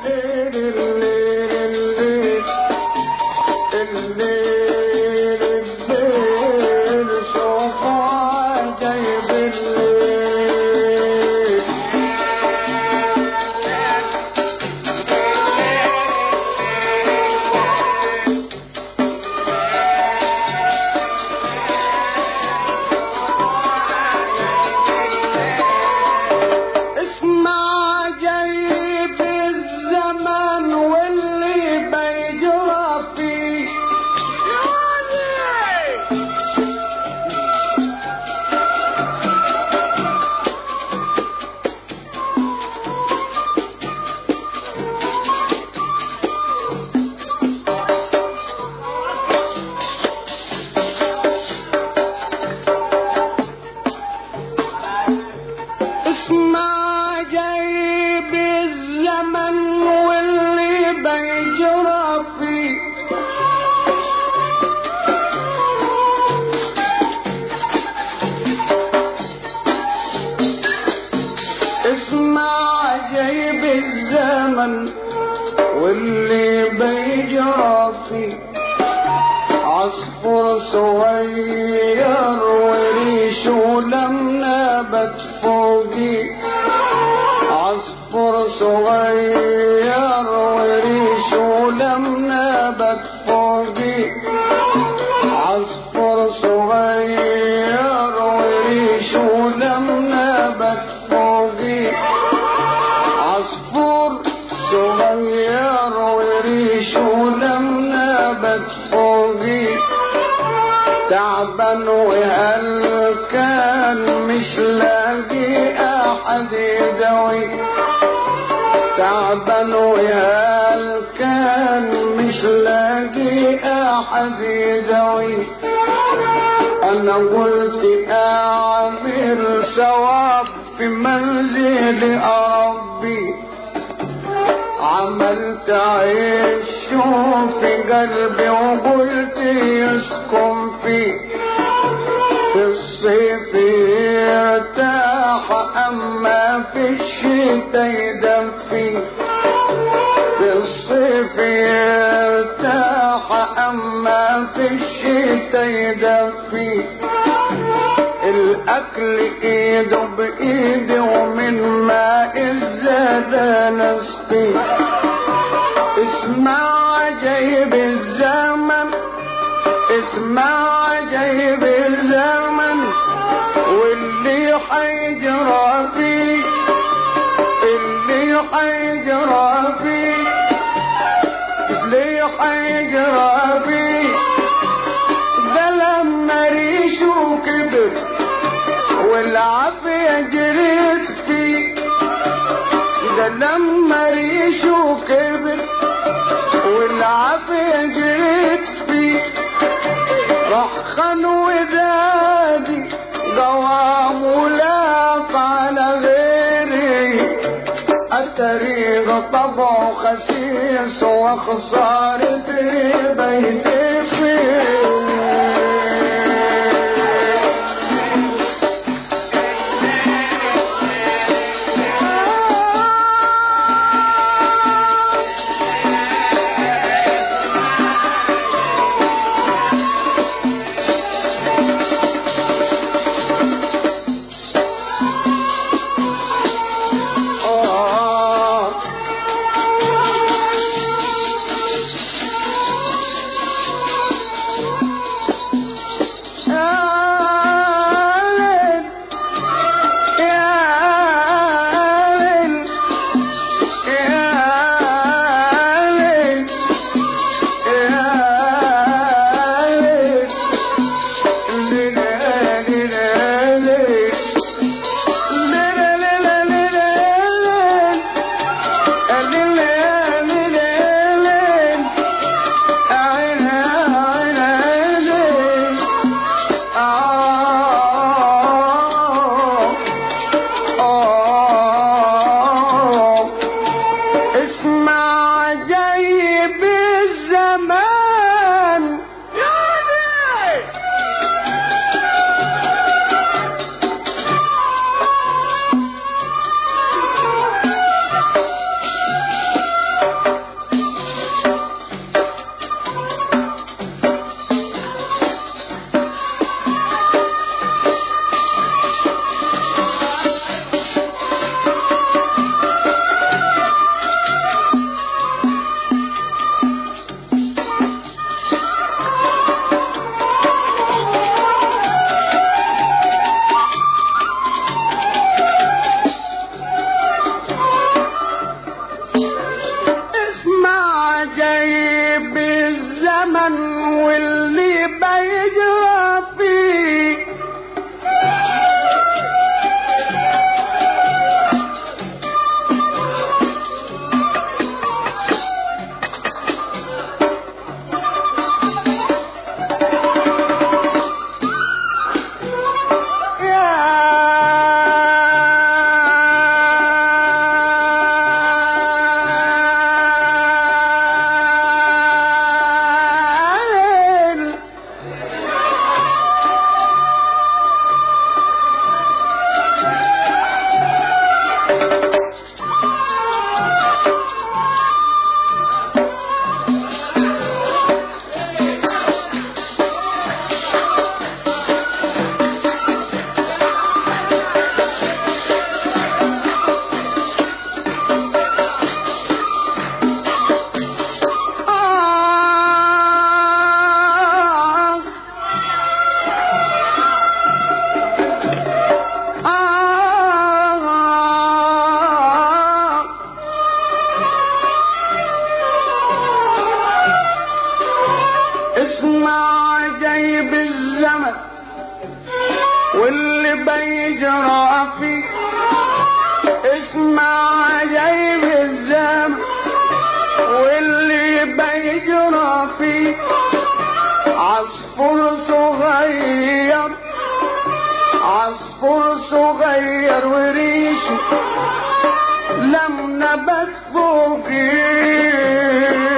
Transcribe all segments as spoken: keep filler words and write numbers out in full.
واللي بيجرى فيه عصفور صغير وريشه لم نبت فوقي عصفور صغير وريشه لم نبت فوقي عصفور صغير وريشه لم نبت فوقي عصفور صغير وريشه لم نبت فوقي تعبان وهل كان مش لاقي احد يداوي تعبان وهل كان مش لاقي احد يداوي انا قلت اعمل ثواب في منزل اربي عملت عيش في قلبي وقلت يسكن فيه في الصيف يرتاح اما في الشتاء يدفي في الصيف يرتاح اما في الشتاء يدفي الاكل ايده بايدي ومن ماء الزاد نسقي اسمع عجيب الزمن اسمع عجيب الزمن واللي حيجرى فيه اللي حيجرى فيه اللي حيجرى فيه ده لما ريشه كبر والعافية جريت فيه ده لما ريشه كبر والعافية جريت فيه راح خان ودادي قوام ولاف على غيري الطريق طبعه خسيس وخسارة بيتي فيه عجايب الزمن واللي بيجرى فيه واللي بيجرى فيه اسمع عجايب الزمن واللي بيجرى فيه عصفور صغير عصفور صغير وريشه لم نبت فوقيه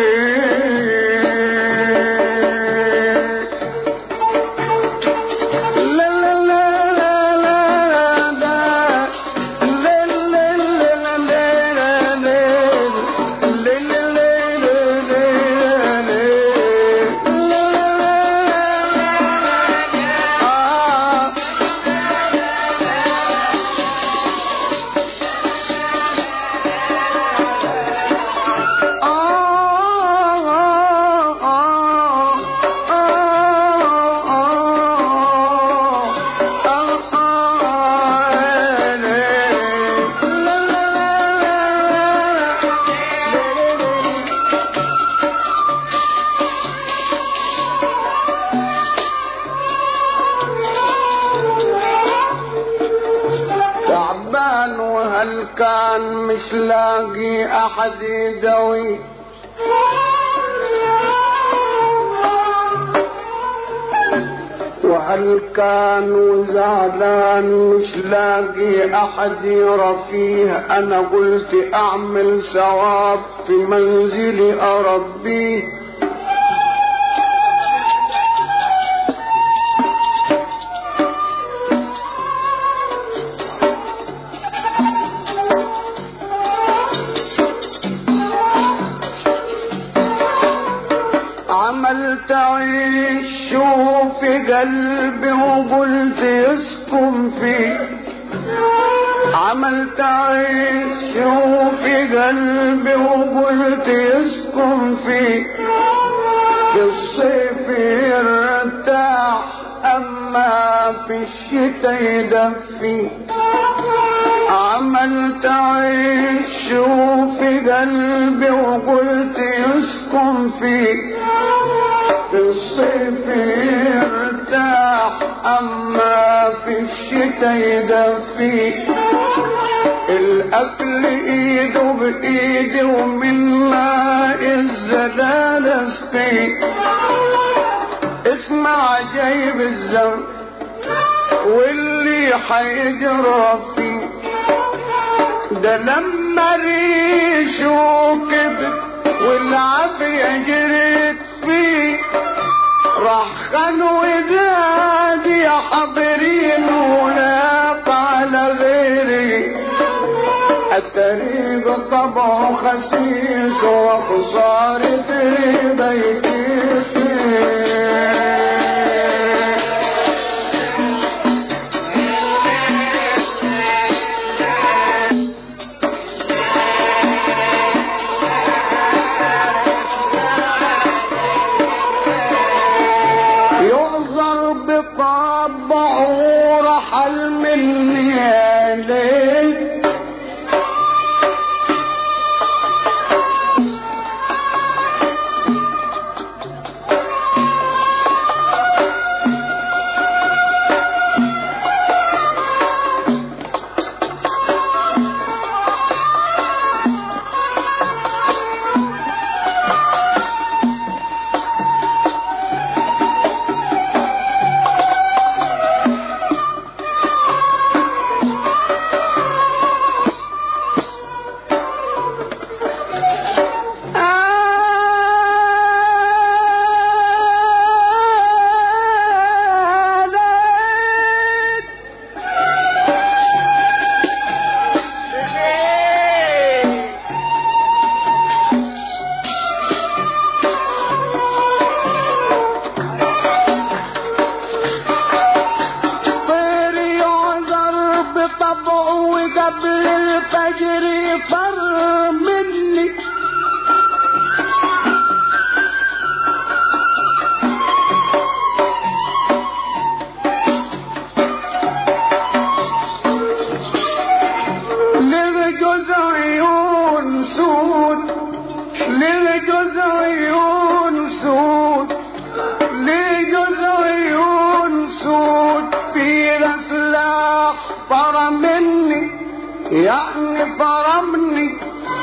كان مش لاقي احد يداوي وهل كان زعلان مش لاقي احد يرفيه انا قلت اعمل ثواب في منزلي اربيه عملت عيش في قلبي وقلت يسكن فيه عملت عيش في قلبي وقلت يسكن فيه في الصيف يرتاح اما في الشتاء يدفي عملت عيش في قلبي وقلت يسكن فيه في الصيف يرتاح اما في الشتاء يدفي الاكل ايده بايدي ومن ماء الزلال اسقي اسمع عجايب الزمن واللي حيجرى فيه ده لما ريشه كبر والعافية جريت فيه راح خان وداد يا حاضرين ولاق على غيري الطريق طبعه خسيس وخسارة بيتي طبعه رحل مني عليه للجوز عيون سود لجوز عيون سود في سلاح فرمني يعني فرمني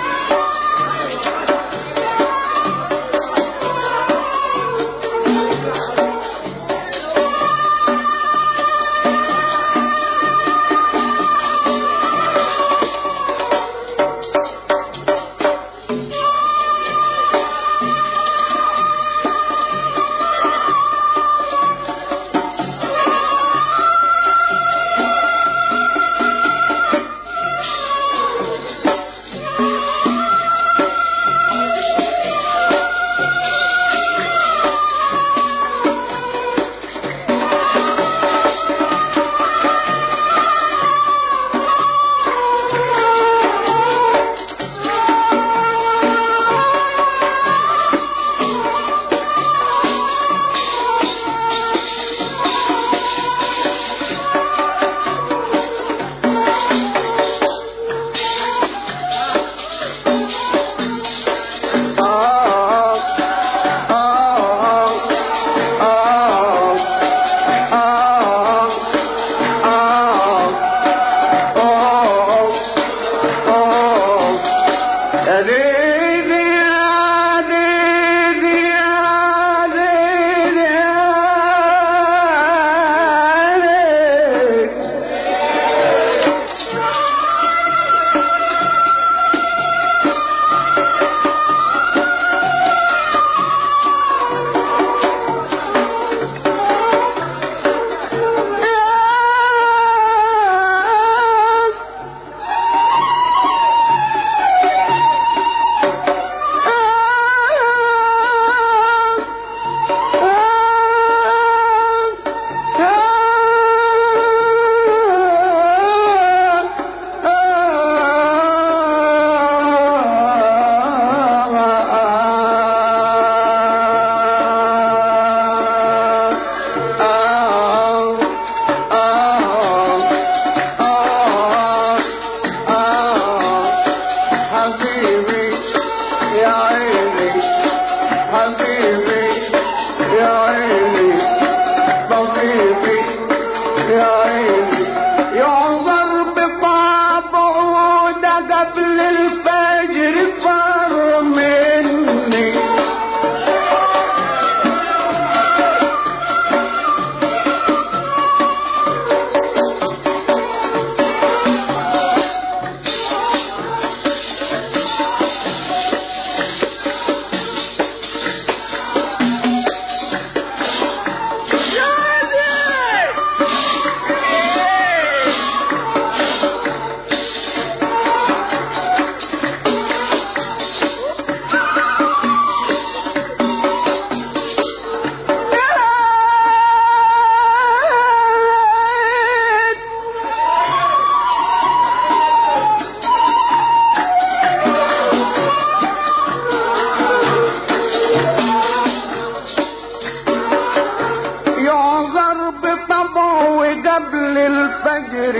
قبل الفجر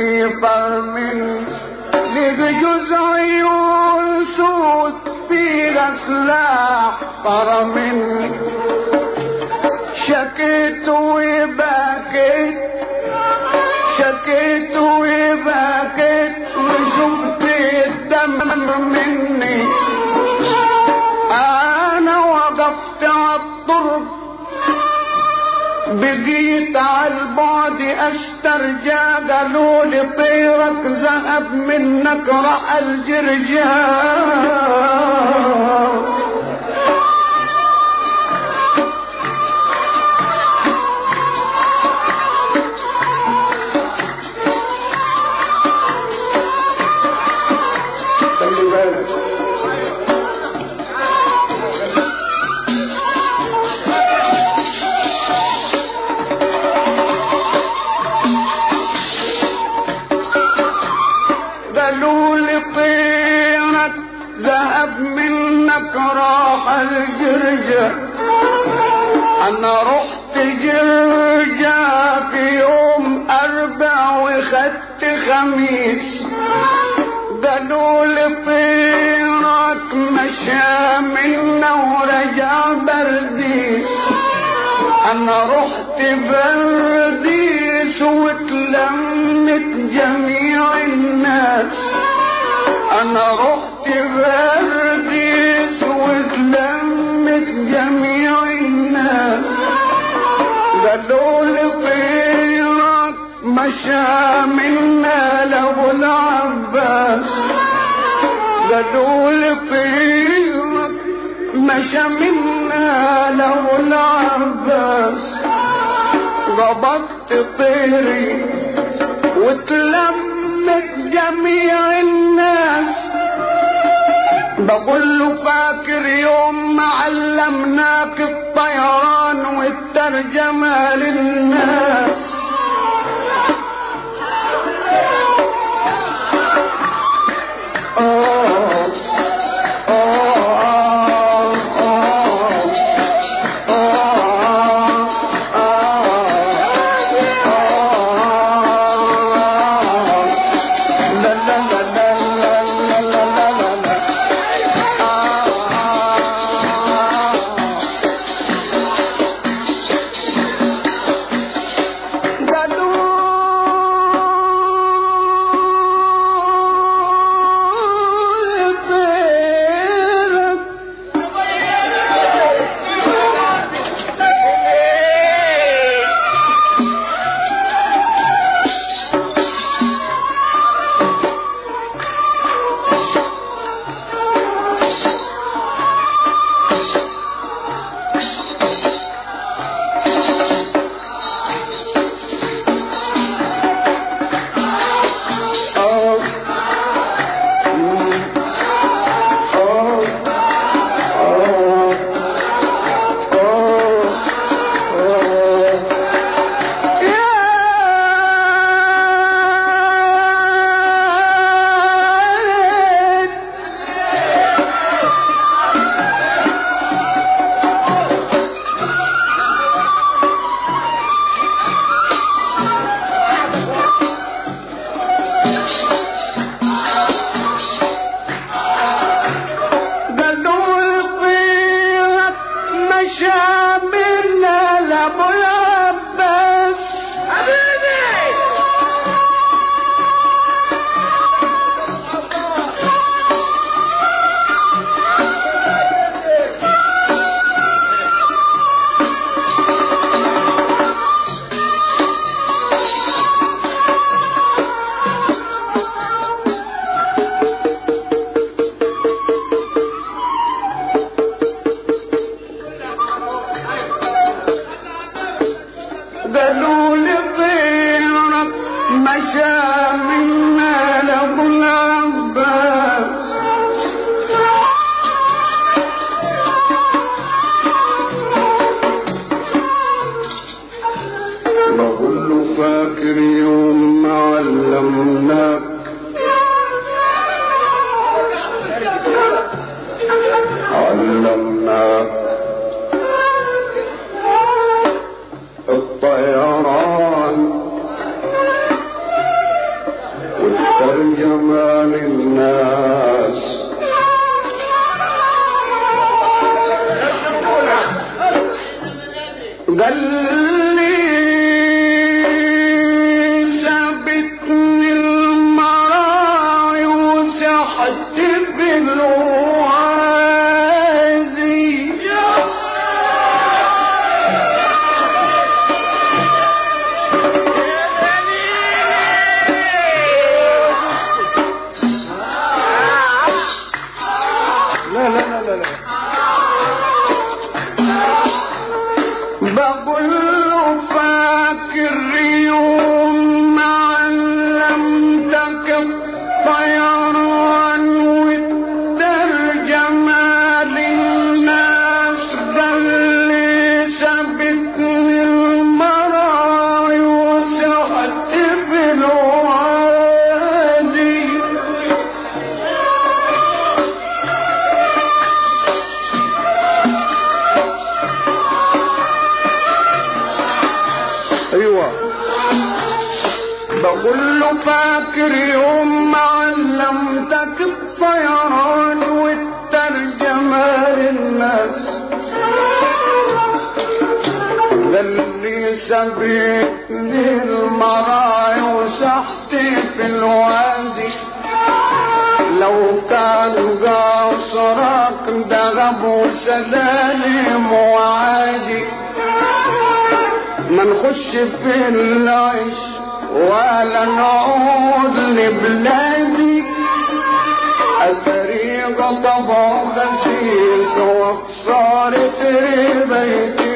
فرمن لجوز عيون سود فيها سلاح فرمن شكيت وبكيت شكيت وبكيت وشفت الدم مني انا وقفت عالطرب بقيت عالبعد استرجى قالوا لي طيرك ذهب منك رأى الجرجال قالوا لي طيرك ذهب منك راح الجرجة انا رحت جرجة في يوم اربع وخدت خميس قالوا لي طيرك طيرك مشى منا ورجع برديس. انا رحت برديس واتلمت جميع الناس. انا رحت برديس واتلمت جميع الناس. قالوا لي طيرك مشى منا لابو العباس. قالوا لي طيرك مشى منا لابو العباس. ضبطت طيري واتلمت جميع الناس. بقول له فاكر يوم ما علمناك الطيران والترجمة للناس. آه آه آه لا لا لا لا لا لا لا. قالوا لي طيرك مشى منا لابو العباس. بقول له فاكر يوم ما علمناك علمناك الطيران والترجمة للناس. قال لي سابتني المراعي وسحت بالوادي. لا لا لا لا لا. بقول له فاكر يوم ما علمتك الطيران والترجمة للناس. قال لي سابتني المراعي وسحت بالوادي. ايوه بقول له فاكر يوم ما علمتك الطيران اللي سبقني المراي وسحتي في الوادي لو كان قصرك دغب وسلالم وعادي ما نخش في العيش ولا نعود لبلادي الطريق طبع خسيس وخسارة بيتي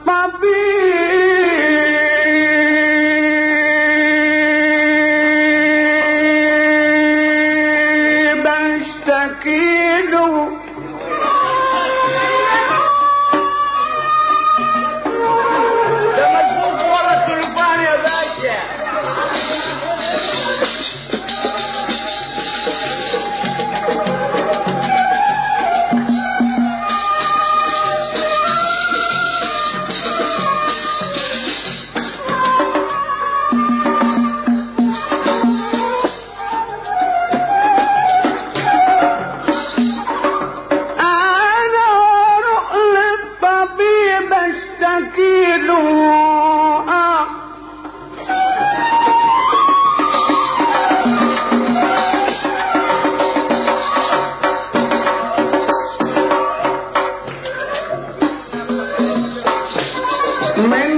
للطبيب اشتكي له ده مجنون ورا التليفون يا باشا. انا اروح للطبيب اشتكي له آه. من